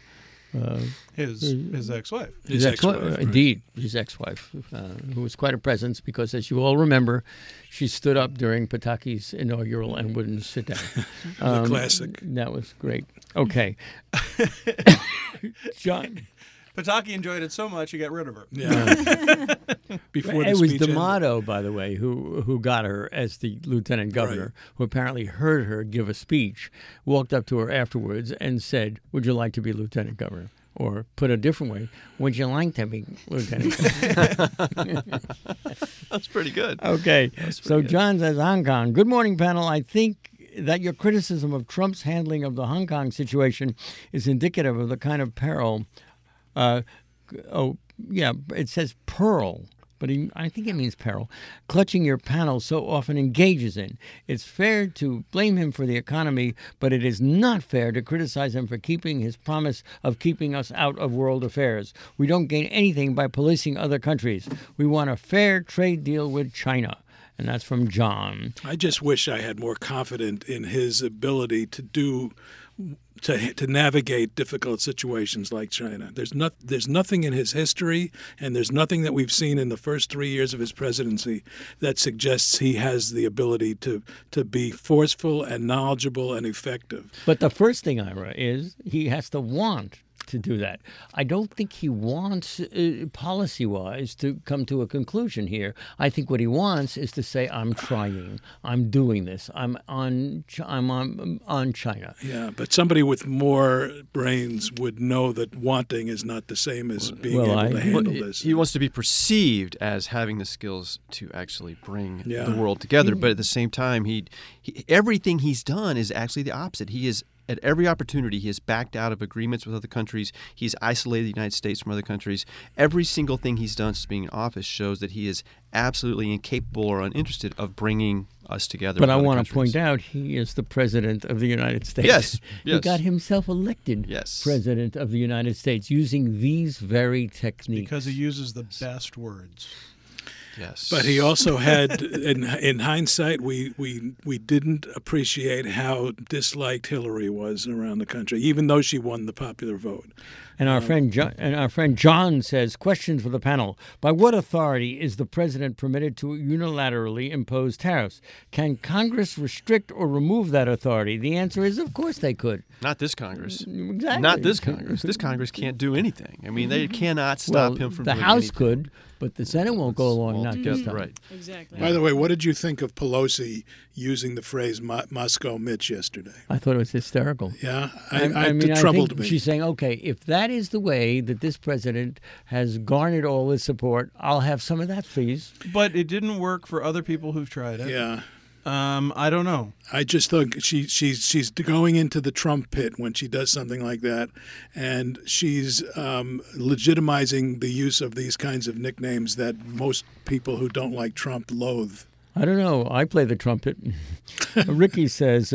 His ex-wife. His ex-wife, right. Indeed, his ex-wife, who was quite a presence because, as you all remember, she stood up during Pataki's inaugural and wouldn't sit down. The classic. That was great. Okay. John. Pataki enjoyed it so much, he got rid of her. Yeah. Before the it was speech ended. D'Amato, by the way, who got her as the lieutenant governor, Right. who apparently heard her give a speech, walked up to her afterwards and said, "Would you like to be lieutenant governor?" Or put a different way, "Would you like to be lieutenant governor?" That's pretty good. Okay. So good. John says, Hong Kong. Good morning, panel. I think that your criticism of Trump's handling of the Hong Kong situation is indicative of the kind of peril. It says pearl, but I think it means peril. Clutching your panel so often engages in. It's fair to blame him for the economy, but it is not fair to criticize him for keeping his promise of keeping us out of world affairs. We don't gain anything by policing other countries. We want a fair trade deal with China. And that's from John. I just wish I had more confidence in his ability to navigate difficult situations like China. There's nothing in his history, and there's nothing that we've seen in the first 3 years of his presidency that suggests he has the ability to be forceful and knowledgeable and effective. But the first thing, Ira, is he has to want to do that. I don't think he wants, policy-wise, to come to a conclusion here. I think what he wants is to say, "I'm trying, I'm doing this, I'm on China." Yeah, but somebody with more brains would know that wanting is not the same as being able to handle this. He wants to be perceived as having the skills to actually bring Yeah. the world together, but at the same time, he everything he's done is actually the opposite. He is at every opportunity, he has backed out of agreements with other countries. He's isolated the United States from other countries. Every single thing he's done since being in office shows that he is absolutely incapable or uninterested of bringing us together. But I want to point out he is the President of the United States. Yes. He got himself elected President of the United States using these very techniques. Because he uses the best words. Yes. But he also had, in hindsight, we didn't appreciate how disliked Hillary was around the country, even though she won the popular vote. And our friend John says, question for the panel. By what authority is the president permitted to unilaterally impose tariffs? Can Congress restrict or remove that authority? The answer is, of course they could. Not this Congress. Exactly. Not this Congress. This Congress can't do anything. I mean, they cannot stop him from the doing House anything. could, but the Senate won't go along not this time. Right. Exactly. By the way, what did you think of Pelosi using the phrase Moscow Mitch yesterday? I thought it was hysterical. Yeah, it troubled think me. She's saying, okay, if that is the way that this president has garnered all his support, I'll have some of that, please. But it didn't work for other people who've tried it. Yeah. I don't know. I just think she's going into the Trump pit when she does something like that, and she's legitimizing the use of these kinds of nicknames that most people who don't like Trump loathe. I don't know. I play the trumpet. Ricky says,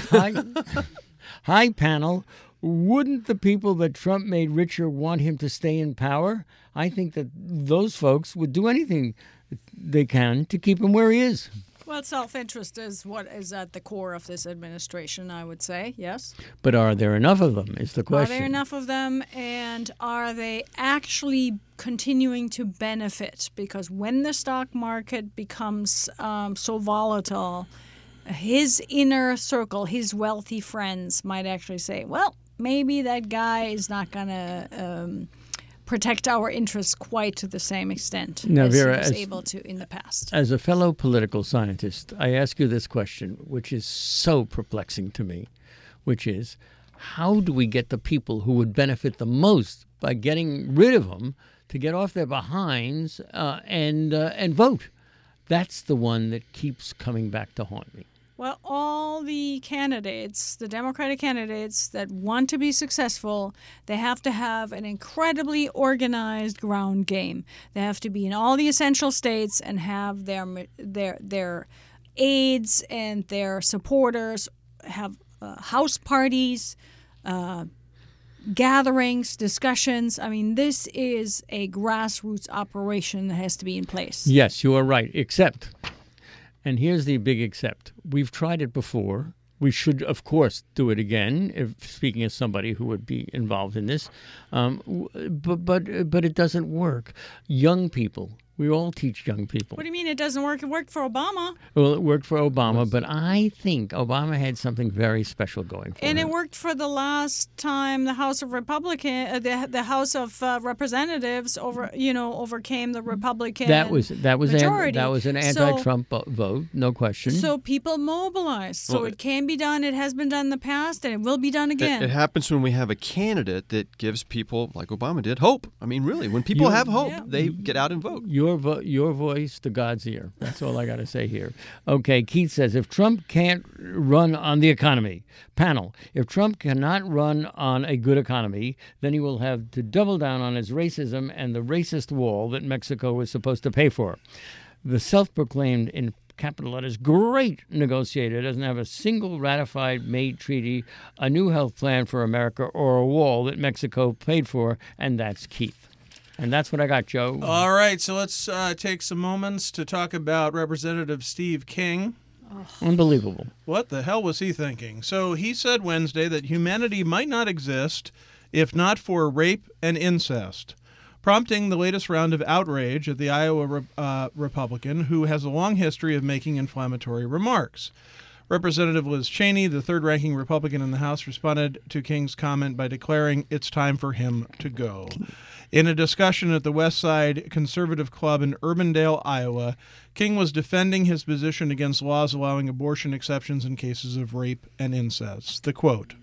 hi, panel. Wouldn't the people that Trump made richer want him to stay in power? I think that those folks would do anything they can to keep him where he is. Well, self-interest is what is at the core of this administration, I would say, yes. But are there enough of them is the question. Are there enough of them, and are they actually continuing to benefit? Because when the stock market becomes so volatile, his inner circle, his wealthy friends might actually say, well, maybe that guy is not going to protect our interests quite to the same extent as Vera, he was able to in the past. As a fellow political scientist, I ask you this question, which is so perplexing to me, which is, how do we get the people who would benefit the most by getting rid of them to get off their behinds and vote? That's the one that keeps coming back to haunt me. Well, all the candidates, the Democratic candidates that want to be successful, they have to have an incredibly organized ground game. They have to be in all the essential states and have their aides and their supporters have house parties, gatherings, discussions. I mean, this is a grassroots operation that has to be in place. Yes, you are right, except... And here's the big except. We've tried it before We should, of course, do it again. If speaking as somebody who would be involved in this, but it doesn't work. Young people. We all teach young people. What do you mean it doesn't work? It worked for Obama. Well, it worked for Obama, but I think Obama had something very special going for him. And it worked for the last time the House of the House of Representatives overcame the Republican majority. That was an anti-Trump vote, no question. So people mobilized. So it can be done. It has been done in the past, and it will be done again. It happens when we have a candidate that gives people, like Obama did, hope. I mean, really, when people have hope, they get out and vote. Your voice to God's ear. That's all I got to say here. Okay, Keith says, if Trump can't run on the economy, panel, if Trump cannot run on a good economy, then he will have to double down on his racism and the racist wall that Mexico was supposed to pay for. The self-proclaimed, in capital letters, great negotiator doesn't have a single ratified made treaty, a new health plan for America, or a wall that Mexico paid for, and that's Keith. And that's what I got, Joe. All right, so let's take some moments to talk about Representative Steve King. Unbelievable. What the hell was he thinking? So he said Wednesday that humanity might not exist if not for rape and incest, prompting the latest round of outrage at the Iowa Republican, who has a long history of making inflammatory remarks. Representative Liz Cheney, the third-ranking Republican in the House, responded to King's comment by declaring it's time for him to go. In a discussion at the West Side Conservative Club in Urbandale, Iowa, King was defending his position against laws allowing abortion exceptions in cases of rape and incest. The quote,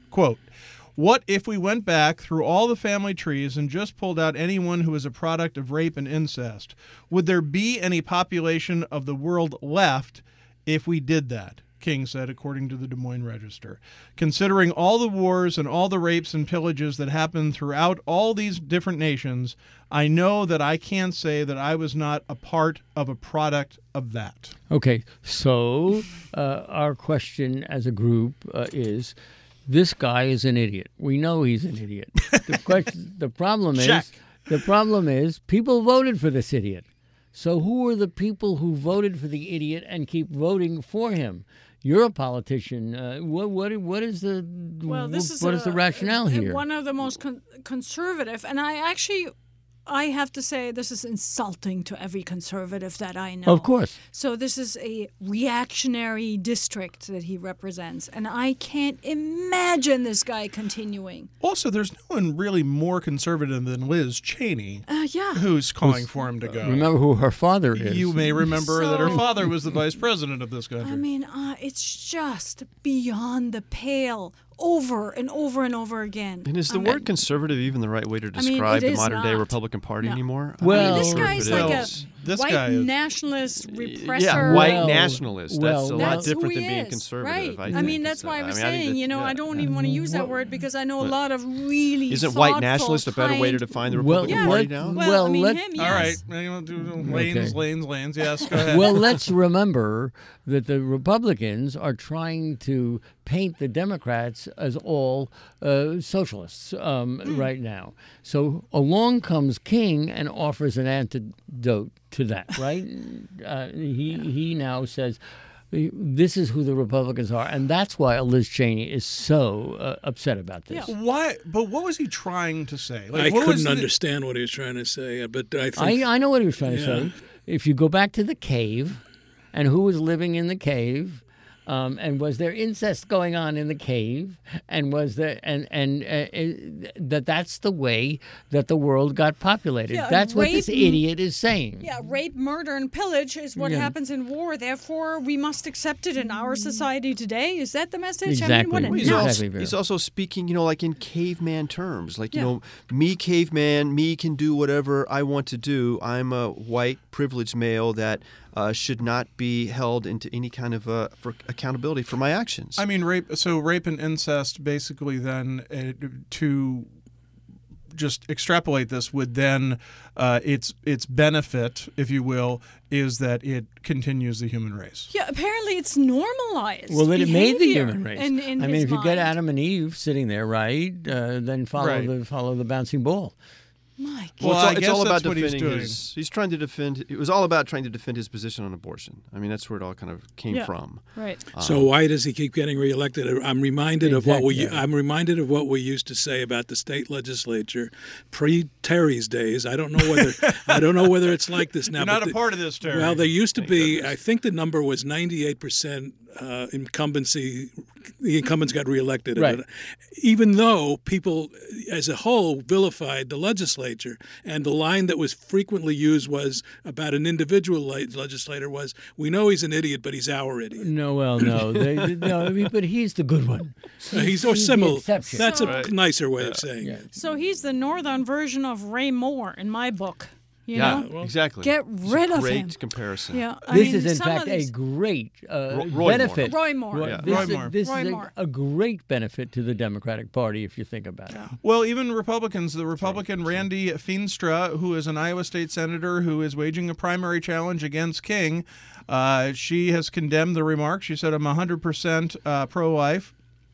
"What if we went back through all the family trees and just pulled out anyone who is a product of rape and incest? Would there be any population of the world left if we did that?" King said, according to the Des Moines Register. "Considering all the wars and all the rapes and pillages that happened throughout all these different nations, I know that I can't say that I was not a part of a product of that." Okay, so our question as a group is, this guy is an idiot. We know he's an idiot. The problem is people voted for this idiot. So who are the people who voted for the idiot and keep voting for him? You're a politician. What is the rationale here? One of the most conservative, and I have to say this is insulting to every conservative that I know. Of course. So this is a reactionary district that he represents, and I can't imagine this guy continuing. Also, there's no one really more conservative than Liz Cheney, who's calling for him to go. Remember who her father is. You may remember that her father was the vice president of this country. I mean, it's just beyond the pale. Over and over and over again. And is the word conservative even the right way to describe the modern-day Republican Party anymore? Well, this guy's like a white nationalist repressor. Yeah, white nationalist. That's a lot different than being is, conservative. Right. I mean, that's why I was saying, I don't even want to use that word because I know a lot of really Isn't white nationalist a better way to define the Republican Party now? Well, I mean, him, yes. All right. Lanes. Yes, go ahead. Well, let's remember that the Republicans are trying to paint the Democrats as all socialists right now. So along comes King and offers an antidote to that, right? He now says, this is who the Republicans are, and that's why Liz Cheney is so upset about this. Yeah. Why? But what was he trying to say? I couldn't understand what he was trying to say, but I think... I know what he was trying to say. If you go back to the cave, and who was living in the cave, and was there incest going on in the cave, and was there that's the way that the world got populated. That's what this idiot is saying. Yeah, rape, murder, and pillage is what happens in war. Therefore, we must accept it in our society today. Is that the message? Exactly. I mean, he's also speaking, like in caveman terms. Like, me caveman, me can do whatever I want to do. I'm a white privileged male that should not be held into any kind of for accountability for my actions. I mean, rape and incest basically then to just extrapolate this would then its benefit, if you will, is that it continues the human race. Yeah, apparently it's normalized. Well, then it made the human race. If you get Adam and Eve sitting there, right, then follow the bouncing ball. My God. Well, Well, I it's guess all about that's what he's defending doing. his. He's trying to defend. It was all about trying to defend his position on abortion. I mean, that's where it all kind of came Yeah. from. Right. So why does he keep getting reelected? I'm reminded of what Exactly. I'm reminded of what we used to say about the state legislature pre Terry's days. I don't know whether it's like this now. You're not but a part of this, Terry. Well, there used to be. I think the number was 98% incumbency. The incumbents got reelected. Right. Even though people, as a whole, vilified the legislature, and the line that was frequently used was about an individual legislator was, "We know he's an idiot, but he's our idiot." No, well, no, no. I mean, but he's the good one. He's or the similar. exception. That's a Right. nicer way of saying it. So he's the northern version of Ray Moore in my book. You Yeah, know? exactly. Get It's rid a of great him. comparison. Yeah. I This mean, is in some of fact these- a great Roy benefit. Roy Moore. Yeah. This, Roy is- Moore. this Roy is Moore. a great benefit to the Democratic Party if you think about it. Well, even Republicans, the Republican Randy Feenstra, who is an Iowa state senator who is waging a primary challenge against King, she has condemned the remarks. She said, "I'm 100% pro-life."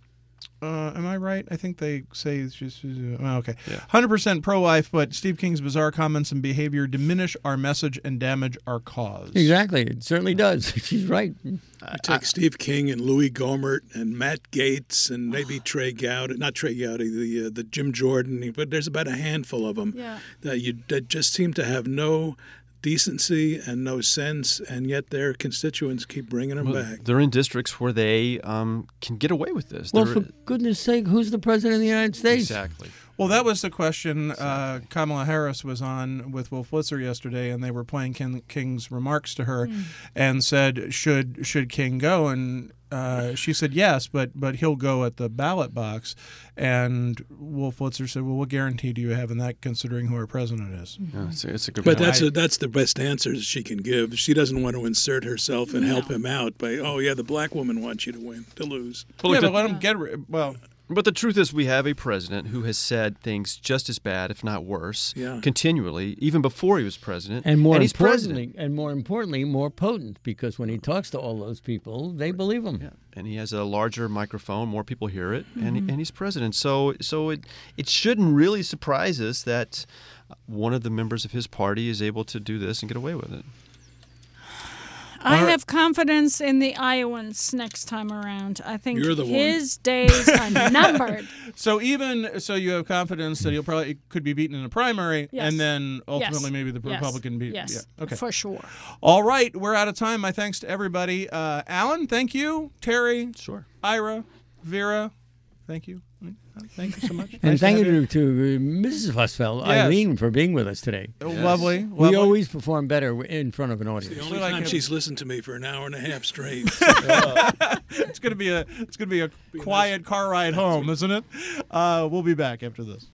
Am I right? I think they say she's okay. 100% pro-life, but Steve King's bizarre comments and behavior diminish our message and damage our cause. Exactly, it certainly does. She's right. I take Steve King and Louis Gohmert and Matt Gaetz and maybe Trey Gowdy, not Trey Gowdy, the Jim Jordan, but there's about a handful of them Yeah. that just seem to have no decency and no sense, and yet their constituents keep bringing them back. They're in districts where they can get away with this. Well, They're- for goodness sake, who's the president of the United States? exactly. Well, that was the question Kamala Harris was on with Wolf Blitzer yesterday, and they were playing King's remarks to her, and said, "Should King go?" And she said yes, but he'll go at the ballot box. And Wolf Blitzer said, "Well, what guarantee do you have in that, considering who our president is?" Yeah, it's a good But point. that's the best answer she can give. She doesn't want to insert herself and help him out by, oh yeah, the black woman wants you to lose. Well, Yeah, look, but let him get well. But the truth is, we have a president who has said things just as bad, if not worse, Yeah. continually, even before he was president. And more he's importantly, president. more potent, because when he talks to all those people, they believe him. Yeah. And he has a larger microphone, more people hear it, and he's president. So it shouldn't really surprise us that one of the members of his party is able to do this and get away with it. I have confidence in the Iowans next time around. I think You're the one. his days are numbered. So you have confidence that he'll probably could be beaten in a primary, Yes. and then ultimately Yes. maybe the Yes. Republican beat. Yes, Yeah. Okay. for sure. All right, we're out of time. My thanks to everybody. Alan, thank you. Terry, Sure. Ira, Vera, thank you. Thank you so much. And Nice thank have you to Mrs. Fussfeld, Yes. Eileen, for being with us today. Lovely. We always perform better in front of an The audience. only like time him. she's listened to me for an hour and a half straight. It's gonna be a quiet car ride home, isn't it? We'll be back after this.